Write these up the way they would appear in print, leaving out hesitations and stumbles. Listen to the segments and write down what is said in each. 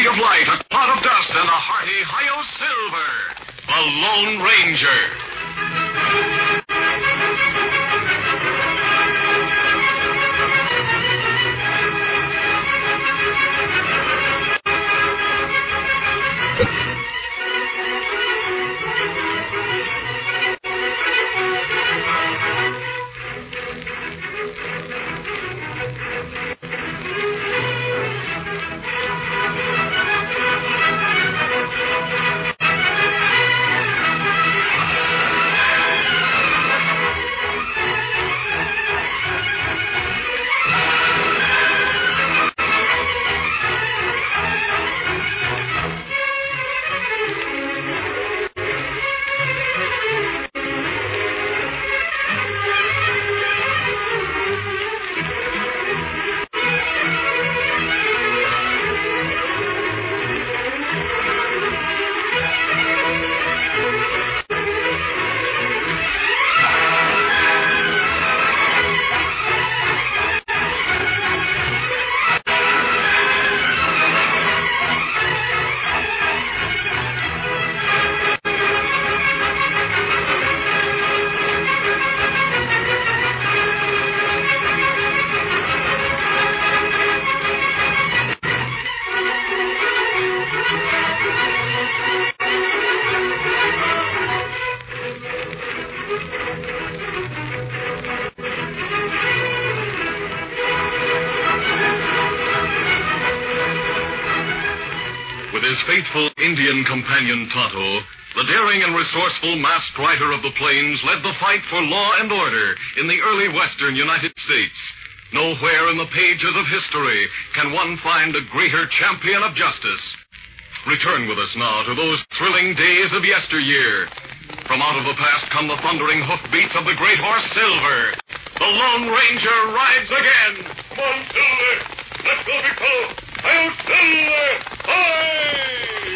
speed of light, a cloud of dust, and a hearty Hi-Yo Silver, the Lone Ranger. With his faithful Indian companion Tonto, the daring and resourceful masked rider of the plains led the fight for law and order in the early western United States. Nowhere in the pages of history can one find a greater champion of justice. Return with us now to those thrilling days of yesteryear. From out of the past come the thundering hoofbeats of the great horse Silver. The Lone Ranger rides again. Come on, Silver. Let's go, big fellow. Hi-Yo, Silver! Hi!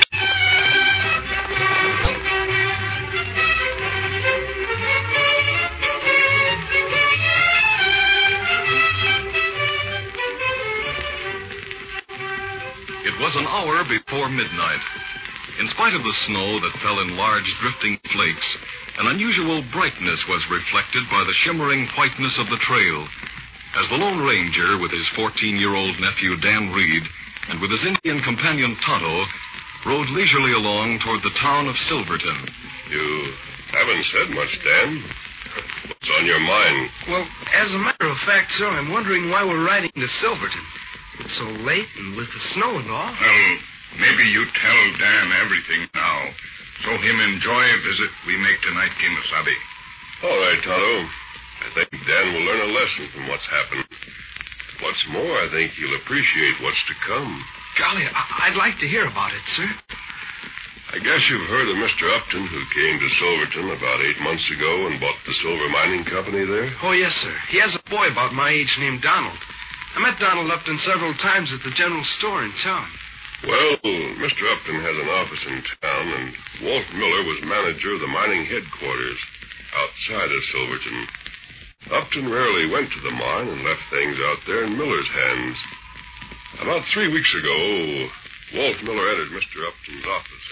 It was an hour before midnight. In spite of the snow that fell in large drifting flakes, an unusual brightness was reflected by the shimmering whiteness of the trail. As the Lone Ranger, with his 14-year-old nephew Dan Reed, and with his Indian companion Tonto, rode leisurely along toward the town of Silverton. You haven't said much, Dan. What's on your mind? Well, as a matter of fact, sir, I'm wondering why we're riding to Silverton. It's so late and with the snow and all. Well, maybe you tell Dan everything now, so him enjoy a visit we make tonight, Kimasabi. All right, Tonto. I think Dan will learn a lesson from what's happened. What's more, I think he'll appreciate what's to come. Golly, I'd like to hear about it, sir. I guess you've heard of Mr. Upton, who came to Silverton about 8 months ago and bought the silver mining company there? Oh, yes, sir. He has a boy about my age named Donald. I met Donald Upton several times at the general store in town. Well, Mr. Upton has an office in town, and Walt Miller was manager of the mining headquarters outside of Silverton. Upton rarely went to the mine and left things out there in Miller's hands. About 3 weeks ago, Walt Miller entered Mr. Upton's office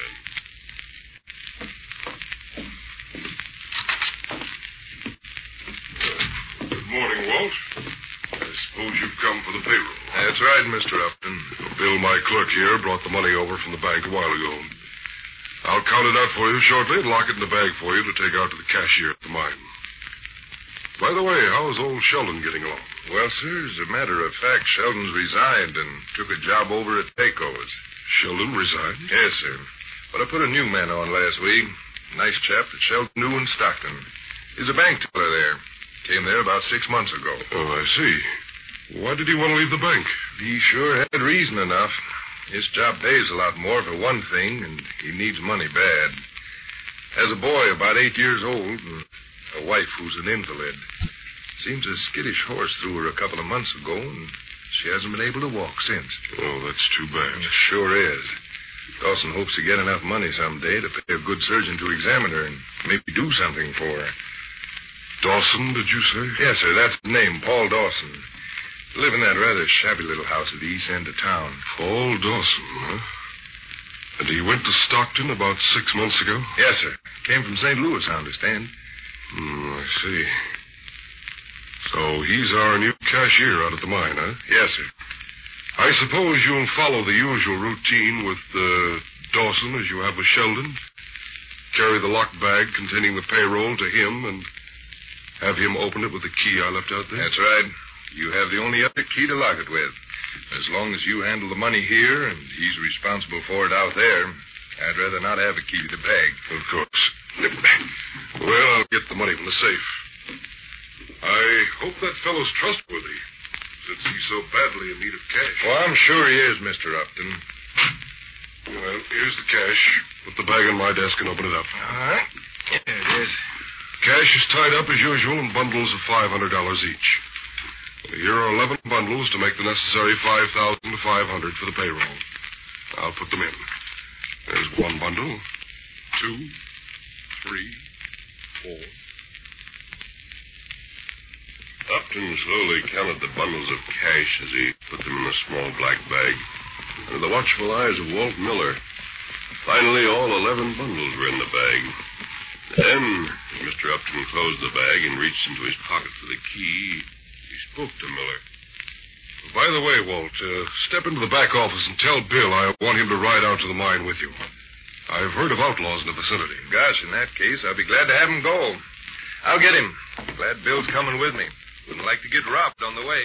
and... Good morning, Walt. I suppose you've come for the payroll. That's right, Mr. Upton. Bill, my clerk here, brought the money over from the bank a while ago. I'll count it out for you shortly and lock it in the bag for you to take out to the cashier at the mine. By the way, how's old Sheldon getting along? Well, sir, as a matter of fact, Sheldon's resigned and took a job over at Pecos. Sheldon resigned? Yes, sir. But I put a new man on last week. Nice chap that Sheldon knew in Stockton. He's a bank teller there. Came there about 6 months ago. Oh, I see. Why did he want to leave the bank? He sure had reason enough. His job pays a lot more for one thing, and he needs money bad. Has a boy about 8 years old, and a wife who's an invalid. Seems a skittish horse threw her a couple of months ago, and she hasn't been able to walk since. Oh, that's too bad. It sure is. Dawson hopes to get enough money someday to pay a good surgeon to examine her and maybe do something for her. Dawson, did you say? Yes, sir, that's the name, Paul Dawson. Live in that rather shabby little house at the east end of town. Paul Dawson, huh? And he went to Stockton about 6 months ago? Yes, sir. Came from St. Louis, I understand. I see. So he's our new cashier out at the mine, huh? Yes, sir. I suppose you'll follow the usual routine with Dawson as you have with Sheldon. Carry the locked bag containing the payroll to him and have him open it with the key I left out there? That's right. You have the only other key to lock it with. As long as you handle the money here and he's responsible for it out there, I'd rather not have a key to the bag. Of course. Well, I'll get the money from the safe. I hope that fellow's trustworthy, since he's so badly in need of cash. Well, I'm sure he is, Mr. Upton. Well, here's the cash. Put the bag on my desk and open it up. All right. There it is. Cash is tied up as usual in bundles of $500 each. Here are 11 bundles to make the necessary $5,500 for the payroll. I'll put them in. There's one bundle, 2, 3, 4. Upton slowly counted the bundles of cash as he put them in a small black bag under the watchful eyes of Walt Miller. Finally, all 11 bundles were in the bag. Then, as Mr. Upton closed the bag and reached into his pocket for the key, he spoke to Miller. By the way, Walt, step into the back office and tell Bill I want him to ride out to the mine with you. I've heard of outlaws in the vicinity. Gosh, in that case, I'll be glad to have him go. I'll get him. Glad Bill's coming with me. Wouldn't like to get robbed on the way.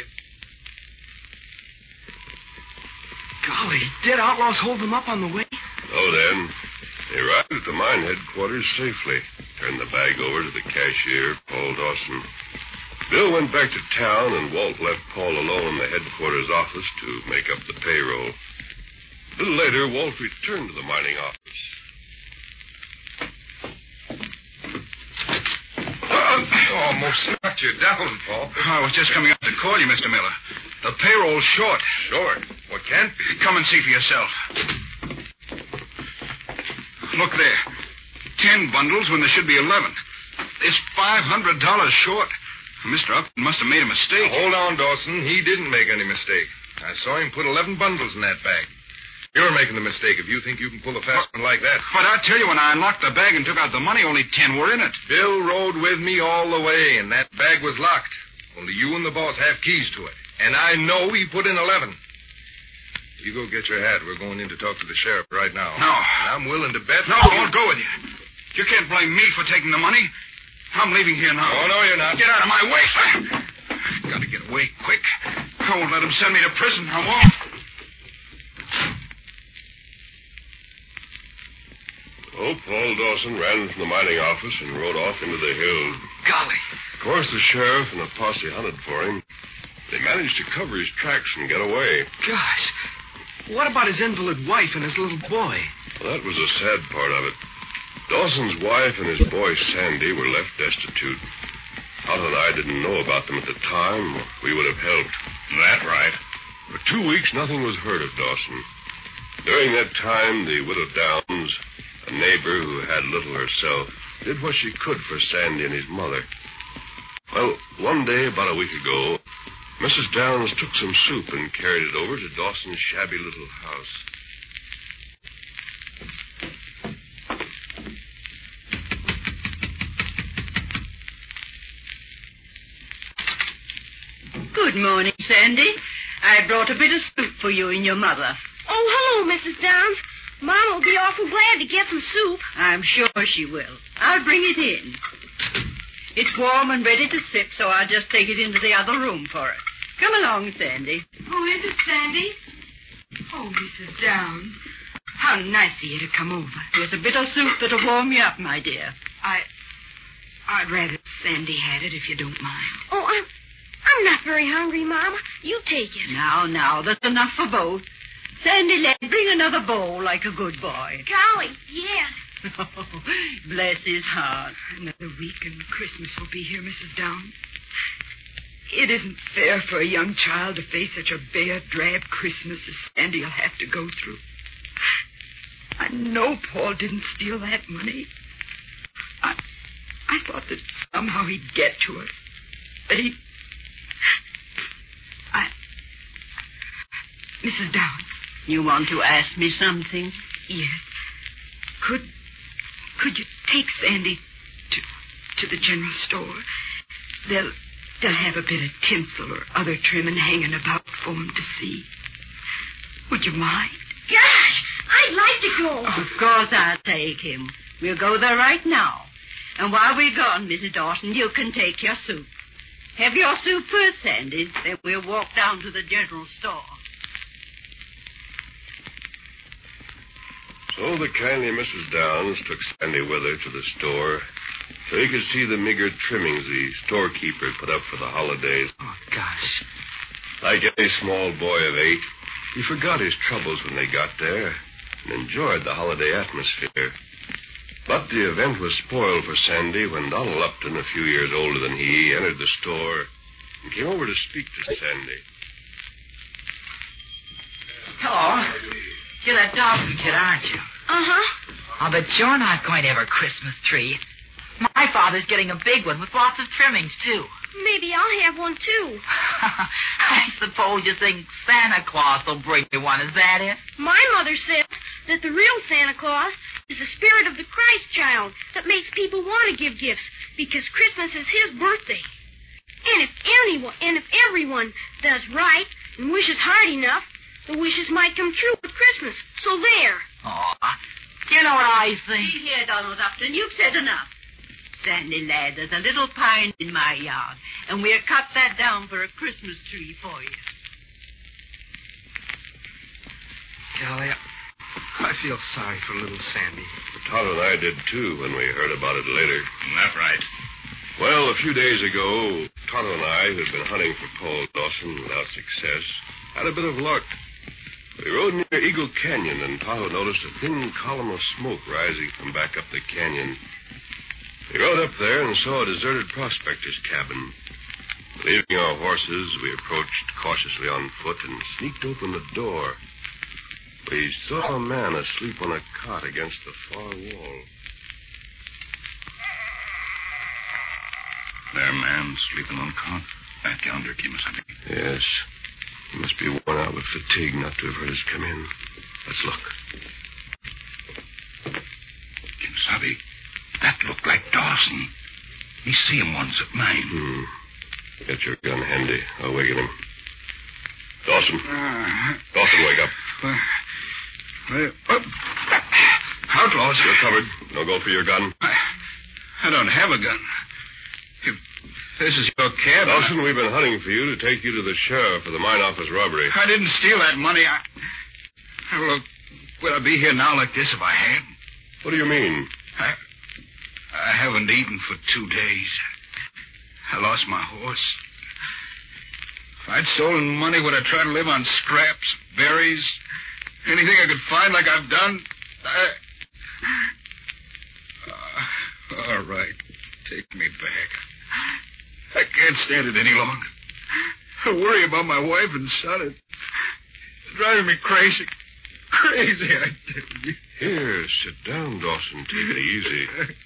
Golly, did outlaws hold them up on the way? So then, they arrived at the mine headquarters safely, turned the bag over to the cashier, Paul Dawson. Bill went back to town, and Walt left Paul alone in the headquarters office to make up the payroll. A little later, Walt returned to the mining office. Almost knocked you down, Paul. I was just coming up to call you, Mr. Miller. The payroll's short. Short? What can't be? Come and see for yourself. Look there. 10 bundles when there should be 11. There's $500 short. Mr. Upton must have made a mistake. Now, hold on, Dawson. He didn't make any mistake. I saw him put 11 bundles in that bag. You're making the mistake if you think you can pull a fast one like that. But I tell you, when I unlocked the bag and took out the money, only 10 were in it. Bill rode with me all the way, and that bag was locked. Only you and the boss have keys to it. And I know he put in 11. You go get your hat. We're going in to talk to the sheriff right now. No. And I'm willing to bet... No, I won't go with you. You can't blame me for taking the money. I'm leaving here now. Oh, no, you're not. Get out of my way. Got to get away quick. I won't let him send me to prison. I won't. Oh, Paul Dawson ran from the mining office and rode off into the hills. Golly. Of course, the sheriff and a posse hunted for him. They managed to cover his tracks and get away. Gosh. What about his invalid wife and his little boy? Well, that was the sad part of it. Dawson's wife and his boy, Sandy, were left destitute. Hal and I didn't know about them at the time, or we would have helped. That right. For 2 weeks, nothing was heard of Dawson. During that time, the widow Downs, a neighbor who had little herself, did what she could for Sandy and his mother. Well, one day, about a week ago, Mrs. Downs took some soup and carried it over to Dawson's shabby little house. Good morning, Sandy. I brought a bit of soup for you and your mother. Oh, hello, Mrs. Downs. Mom will be awful glad to get some soup. I'm sure she will. I'll bring it in. It's warm and ready to sip, so I'll just take it into the other room for her. Come along, Sandy. Who is it, Sandy? Oh, Mrs. Downs. How nice of you to come over. Here's a bit of soup that'll warm you up, my dear. I'd rather Sandy had it, if you don't mind. Oh, I'm not very hungry, Mama. You take it. Now, that's enough for both. Sandy, bring another bowl like a good boy. Golly, yes. Oh, bless his heart. Another week and Christmas will be here, Mrs. Downs. It isn't fair for a young child to face such a bare, drab Christmas as Sandy will have to go through. I know Paul didn't steal that money. I thought that somehow he'd get to us. But Mrs. Downs. You want to ask me something? Yes. Could you take Sandy to the general store? They'll have a bit of tinsel or other trimming hanging about for him to see. Would you mind? Gosh, I'd like to go. Of course I'll take him. We'll go there right now. And while we're gone, Mrs. Dawson, you can take your soup. Have your soup first, Sandy, then we'll walk down to the general store. So the kindly Mrs. Downs took Sandy with her to the store so he could see the meager trimmings the storekeeper put up for the holidays. Oh, gosh. Like any small boy of 8, he forgot his troubles when they got there and enjoyed the holiday atmosphere. But the event was spoiled for Sandy when Donald Upton, a few years older than he, entered the store and came over to speak to Sandy. Hello. You're that Dawson kid, aren't you? Uh-huh. I'll bet you're not going to have a Christmas tree. My father's getting a big one with lots of trimmings, too. Maybe I'll have one, too. I suppose you think Santa Claus will bring you one. Is that it? My mother says that the real Santa Claus is the spirit of the Christ child that makes people want to give gifts because Christmas is his birthday. And if everyone does right and wishes hard enough, the wishes might come true with Christmas. So there. Oh, you know what I think? See here, Donald Upton, you've said enough. Sandy, lad, there's a little pine in my yard, and we'll cut that down for a Christmas tree for you. Golly, I feel sorry for little Sandy. Todd and I did, too, when we heard about it later. That's right. Well, a few days ago, Tonto and I, who had been hunting for Paul Dawson without success, had a bit of luck. We rode near Eagle Canyon, and Tonto noticed a thin column of smoke rising from back up the canyon. We rode up there and saw a deserted prospector's cabin. Leaving our horses, we approached cautiously on foot and sneaked open the door. We saw a man asleep on a cot against the far wall. There, man, sleeping on cot. Back yonder, Kimasabi. Yes. He must be worn out with fatigue not to have heard us come in. Let's look. Kimasabi, that looked like Dawson. Me see him once at mine. Get your gun handy. I'll waken him. Dawson. Dawson, wake up. Outlaws. You're covered. No go for your gun. I don't have a gun. If this is your cab... Dawson, we've been hunting for you to take you to the sheriff for the mine office robbery. I didn't steal that money. Look, would I be here now like this if I had? What do you mean? I haven't eaten for 2 days. I lost my horse. If I'd stolen money, would I try to live on scraps, berries, anything I could find like I've done? All right. Take me back. I can't stand it any longer. I worry about my wife and son. It's driving me crazy. Crazy, I tell you. Here, sit down, Dawson. Take it easy.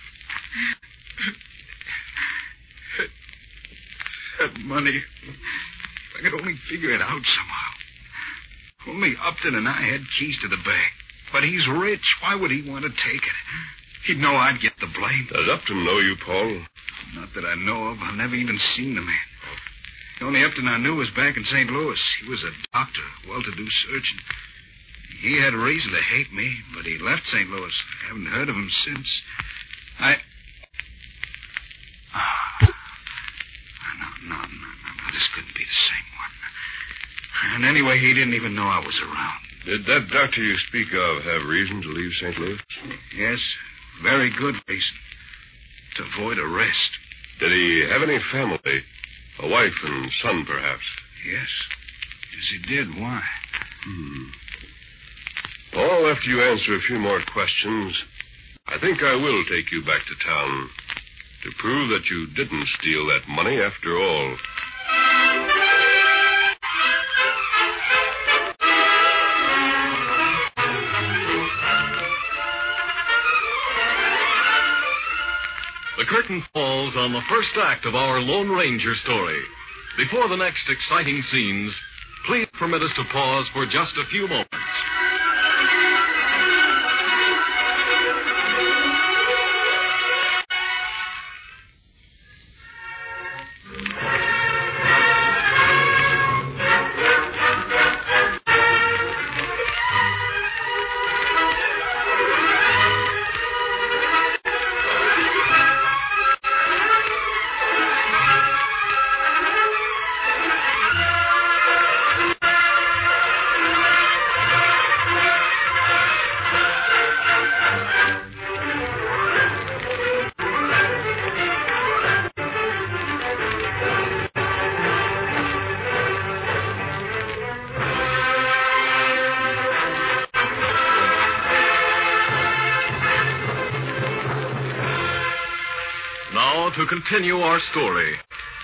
That money, if I could only figure it out somehow. Only Upton and I had keys to the bank. But he's rich. Why would he want to take it? He'd know I'd get the blame. Does Upton know you, Paul? Not that I know of. I've never even seen the man. The only Upton I knew was back in St. Louis. He was a doctor, well-to-do surgeon. He had reason to hate me, but he left St. Louis. I haven't heard of him since. No, this couldn't be the same one. And anyway, he didn't even know I was around. Did that doctor you speak of have reason to leave St. Louis? Yes, very good reason. To avoid arrest. Did he have any family? A wife and son, perhaps? Yes. Yes, he did. Why? Paul, after you answer a few more questions, I think I will take you back to town to prove that you didn't steal that money after all. The curtain falls on the first act of our Lone Ranger story. Before the next exciting scenes, please permit us to pause for just a few moments. continue our story.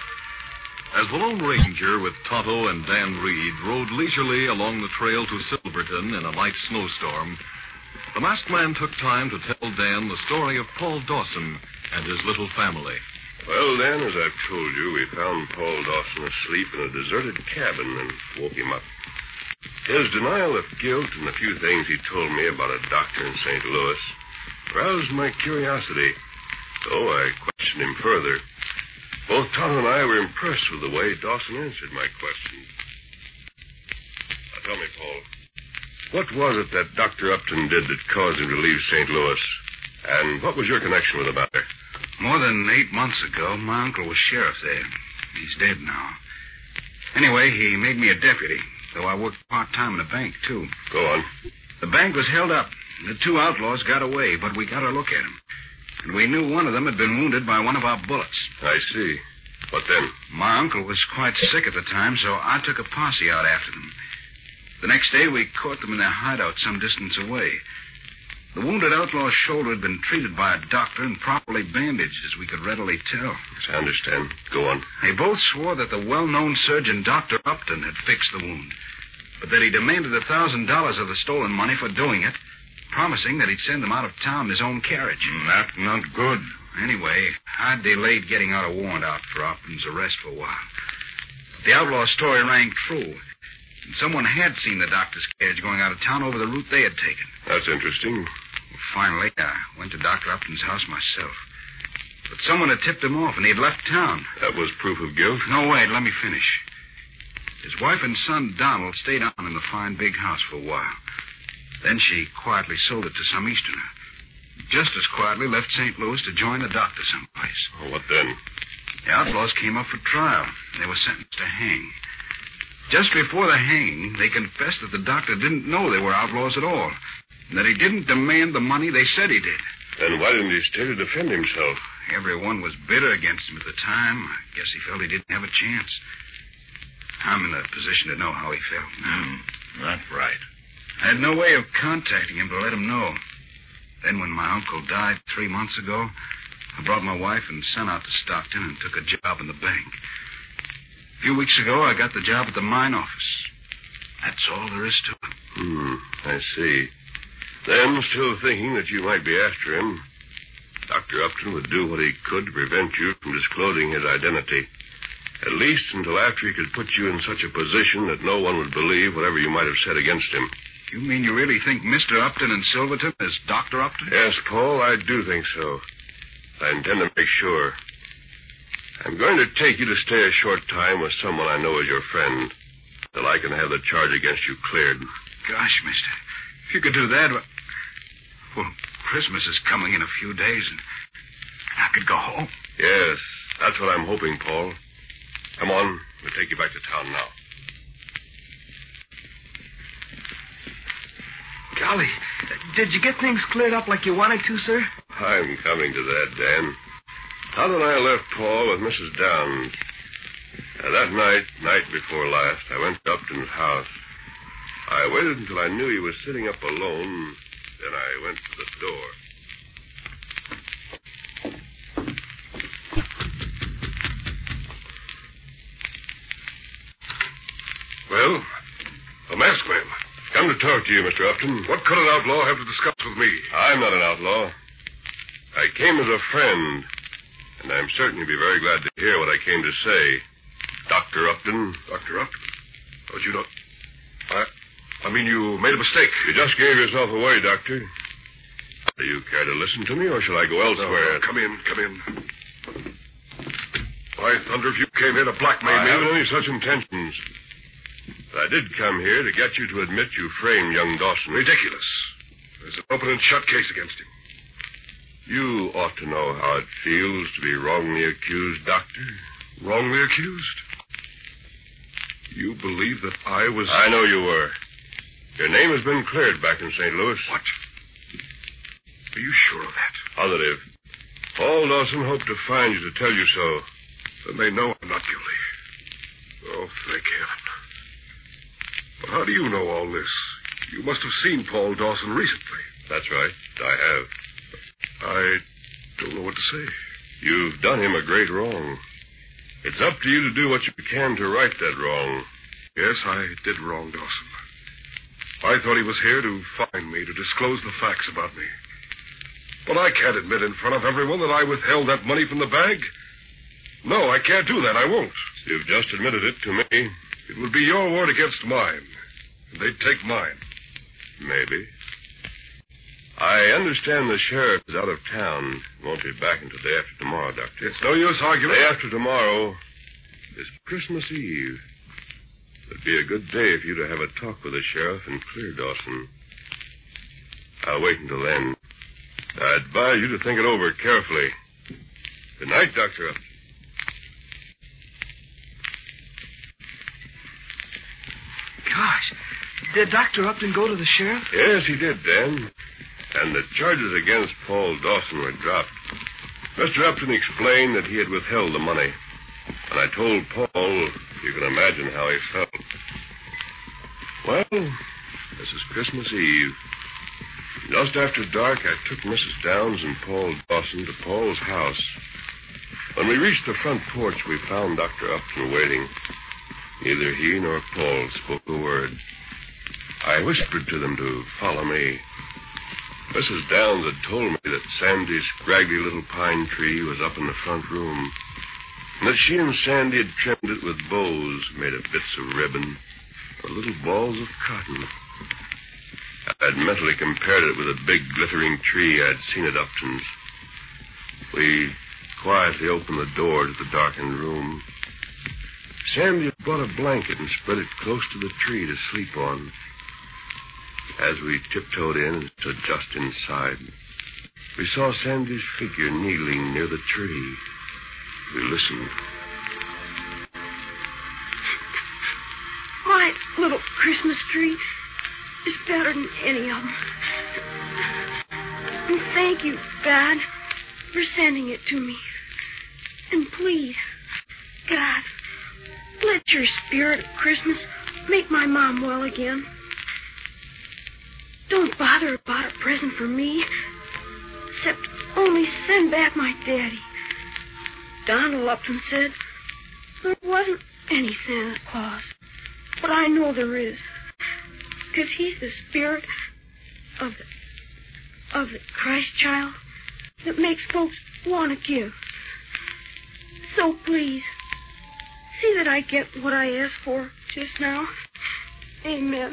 As the Lone Ranger with Tonto and Dan Reed rode leisurely along the trail to Silverton in a light snowstorm, the masked man took time to tell Dan the story of Paul Dawson and his little family. Well, Dan, as I've told you, we found Paul Dawson asleep in a deserted cabin and woke him up. His denial of guilt and the few things he told me about a doctor in St. Louis roused my curiosity, so I questioned him further. Both Tonto and I were impressed with the way Dawson answered my questions. Now, tell me, Paul, what was it that Dr. Upton did that caused him to leave St. Louis? And what was your connection with the matter? More than 8 months ago, my uncle was sheriff there. He's dead now. Anyway, he made me a deputy, though I worked part-time in a bank, too. Go on. The bank was held up. The 2 outlaws got away, but we got a look at them. And we knew one of them had been wounded by one of our bullets. I see. What then? My uncle was quite sick at the time, so I took a posse out after them. The next day, we caught them in their hideout some distance away. The wounded outlaw's shoulder had been treated by a doctor and properly bandaged, as we could readily tell. Yes, I understand. Go on. They both swore that the well-known surgeon, Dr. Upton, had fixed the wound, but that he demanded $1,000 of the stolen money for doing it, promising that he'd send them out of town in his own carriage. That's not good. Anyway, I delayed getting out a warrant out for Upton's arrest for a while. The outlaw's story rang true, and someone had seen the doctor's carriage going out of town over the route they had taken. That's interesting. Finally, I went to Dr. Upton's house myself. But someone had tipped him off, and he had left town. That was proof of guilt? No, wait, let me finish. His wife and son, Donald, stayed on in the fine big house for a while. Then she quietly sold it to some Easterner. Just as quietly left St. Louis to join the doctor someplace. Oh, what then? The outlaws came up for trial. They were sentenced to hang. Just before the hanging, they confessed that the doctor didn't know they were outlaws at all, and that he didn't demand the money they said he did. Then why didn't he stay to defend himself? Everyone was bitter against him at the time. I guess he felt he didn't have a chance. I'm in a position to know how he felt now. That's right. I had no way of contacting him to let him know. Then when my uncle died 3 months ago, I brought my wife and son out to Stockton and took a job in the bank. A few weeks ago, I got the job at the mine office. That's all there is to it. I see. Then, still thinking that you might be after him, Dr. Upton would do what he could to prevent you from disclosing his identity. At least until after he could put you in such a position that no one would believe whatever you might have said against him. You mean you really think Mr. Upton in Silverton is Dr. Upton? Yes, Paul, I do think so. I intend to make sure. I'm going to take you to stay a short time with someone I know is your friend, till I can have the charge against you cleared. Gosh, mister, if you could do that, well, Christmas is coming in a few days, and I could go home. Yes, that's what I'm hoping, Paul. Come on, we'll take you back to town now. Golly, did you get things cleared up like you wanted to, sir? I'm coming to that, Dan. Todd and I left Paul with Mrs. Downs. That night before last, I went to Upton's house. I waited until I knew he was sitting up alone. Then I went to the door. Well, the masked man. Come to talk to you, Mr. Upton. What could an outlaw have to discuss with me? I'm not an outlaw. I came as a friend, and I'm certain you'll be very glad to hear what I came to say. Dr. Upton. Dr. Upton? How'd you know? I mean, you made a mistake. You just gave yourself away, Doctor. Do you care to listen to me, or shall I go elsewhere? No, come in. Why, thunder, if you came here to blackmail me... I haven't any such intentions. But I did come here to get you to admit you framed young Dawson. Ridiculous. There's an open and shut case against him. You ought to know how it feels to be wrongly accused, Doctor. Wrongly accused? You believe that I was... I know you were. Your name has been cleared back in St. Louis. What? Are you sure of that? Positive. Paul Dawson hoped to find you to tell you so. Then they know I'm not guilty. Oh, thank heaven. But how do you know all this? You must have seen Paul Dawson recently. That's right. I have. I don't know what to say. You've done him a great wrong. It's up to you to do what you can to right that wrong. Yes, I did wrong, Dawson. I thought he was here to find me, to disclose the facts about me. But I can't admit in front of everyone that I withheld that money from the bag. No, I can't do that. I won't. You've just admitted it to me. It would be your word against mine. And they'd take mine. Maybe. I understand the sheriff is out of town. Won't be back until day after tomorrow, Doctor. It's no use arguing. Day after tomorrow is Christmas Eve. It'd be a good day for you to have a talk with the sheriff and clear Dawson. I'll wait until then. I advise you to think it over carefully. Good night, Dr. Upton. Gosh, did Dr. Upton go to the sheriff? Yes, he did, Dan. And the charges against Paul Dawson were dropped. Mr. Upton explained that he had withheld the money. And I told Paul, you can imagine how he felt. Well, this is Christmas Eve. Just after dark, I took Mrs. Downs and Paul Dawson to Paul's house. When we reached the front porch, we found Dr. Upton waiting. Neither he nor Paul spoke a word. I whispered to them to follow me. Mrs. Downs had told me that Sandy's scraggly little pine tree was up in the front room, and that she and Sandy had trimmed it with bows made of bits of ribbon or little balls of cotton. I had mentally compared it with a big glittering tree I'd seen at Upton's. We quietly opened the door to the darkened room. Sandy had brought a blanket and spread it close to the tree to sleep on. As we tiptoed in and stood just inside, we saw Sandy's figure kneeling near the tree. We listened. My little Christmas tree is better than any of them. And thank you, God, for sending it to me. And please, God, let your spirit of Christmas make my mom well again. Don't bother about a present for me, except only send back my daddy. Donald Upton said there wasn't any Santa Claus, but I know there is, because he's the spirit of the Christ child that makes folks want to give. So please, see that I get what I asked for just now. Amen.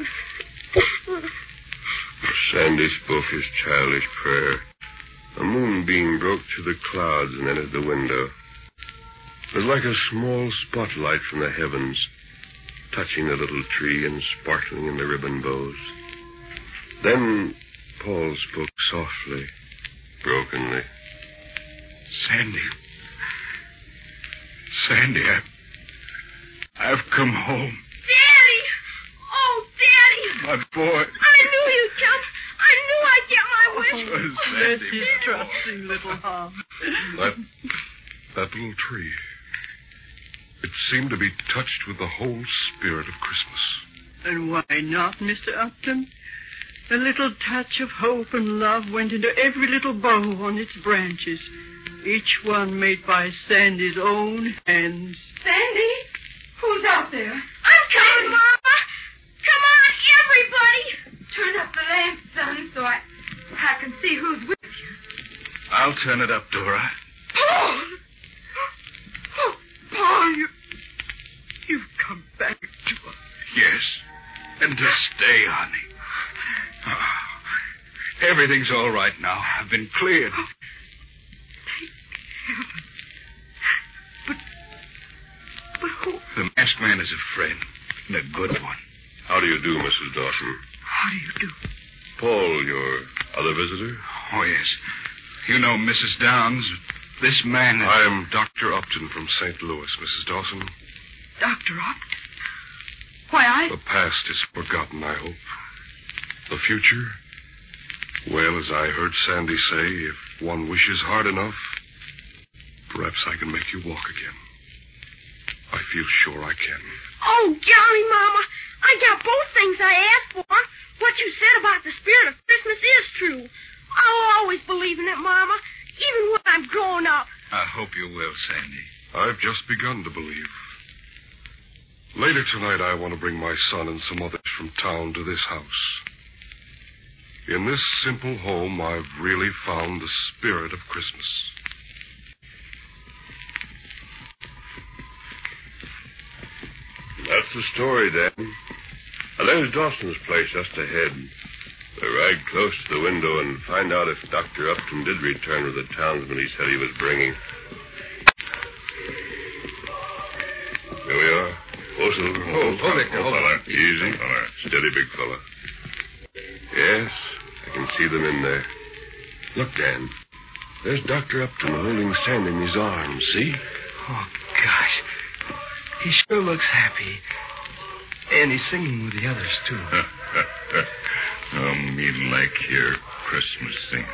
Sandy spoke his childish prayer. A moonbeam broke through the clouds and entered the window. It was like a small spotlight from the heavens, touching the little tree and sparkling in the ribbon bows. Then Paul spoke softly, brokenly. Sandy, I've come home. Daddy! Oh, Daddy! My boy. I knew you'd come. I knew I'd get my wish. Sandy. Bless his trusting little heart. That little tree. It seemed to be touched with the whole spirit of Christmas. And why not, Mr. Upton? A little touch of hope and love went into every little bow on its branches, each one made by Sandy's own hands. Sandy? Who's out there? I'm coming, Mama. Come on, everybody. Turn up the lamp, son, so I can see who's with you. I'll turn it up, Dora. Paul! Oh, Paul, you've come back to us. Yes, and to stay, honey. Oh, everything's all right now. I've been cleared. Oh, thank heaven. But who? The masked man is a friend, and a good one. How do you do, Mrs. Dawson? How do you do? Paul, your other visitor? Oh, yes. You know Mrs. Downs. This man... I am Dr. Upton from St. Louis, Mrs. Dawson. Dr. Upton? Why, The past is forgotten, I hope. The future? Well, as I heard Sandy say, if one wishes hard enough, perhaps I can make you walk again. I feel sure I can. Oh, golly, Mama. I got both things I asked for. What you said about the spirit of Christmas is true. I'll always believe in it, Mama, even when I'm grown up. I hope you will, Sandy. I've just begun to believe. Later tonight, I want to bring my son and some others from town to this house. In this simple home, I've really found the spirit of Christmas. That's the story, Dan. Now, there's Dawson's place just ahead. We'll ride close to the window and find out if Dr. Upton did return with the townsman he said he was bringing. Here we are. Hold it. Easy. Steady, big fella. Yes, I can see them in there. Look, Dan. There's Dr. Upton holding Sandy in his arms, see? Oh, gosh. He sure looks happy. And he's singing with the others, too. Me like your Christmas singing.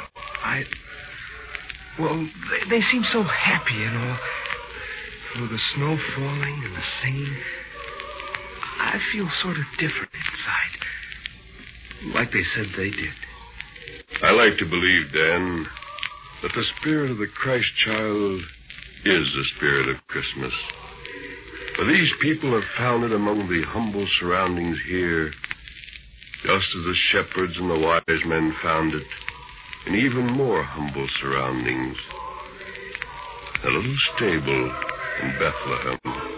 Well, they seem so happy, you know. With the snow falling and the singing, I feel sort of different inside. Like they said they did. I like to believe, Dan, that the spirit of the Christ child is the spirit of Christmas. For these people have found it among the humble surroundings here, just as the shepherds and the wise men found it in even more humble surroundings. A little stable in Bethlehem.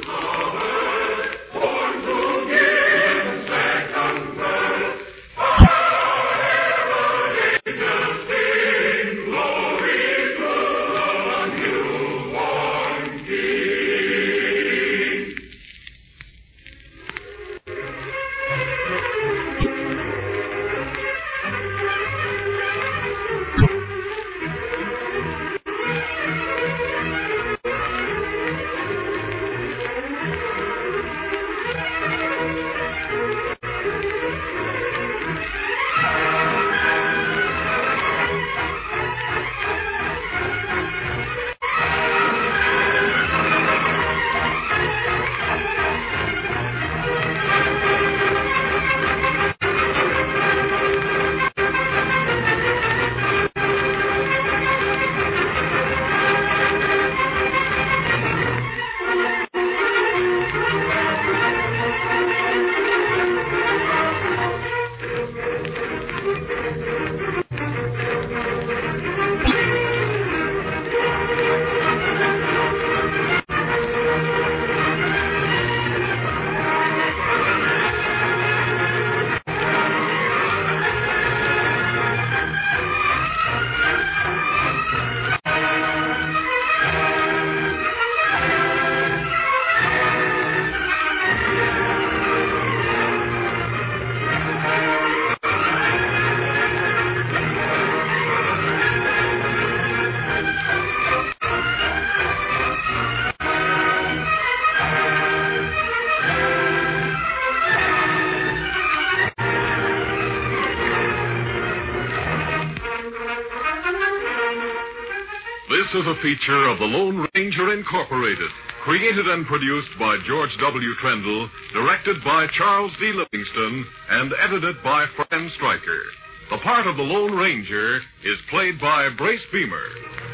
This is a feature of the Lone Ranger Incorporated, created and produced by George W. Trendle, directed by Charles D. Livingston, and edited by Fran Stryker. The part of the Lone Ranger is played by Brace Beamer.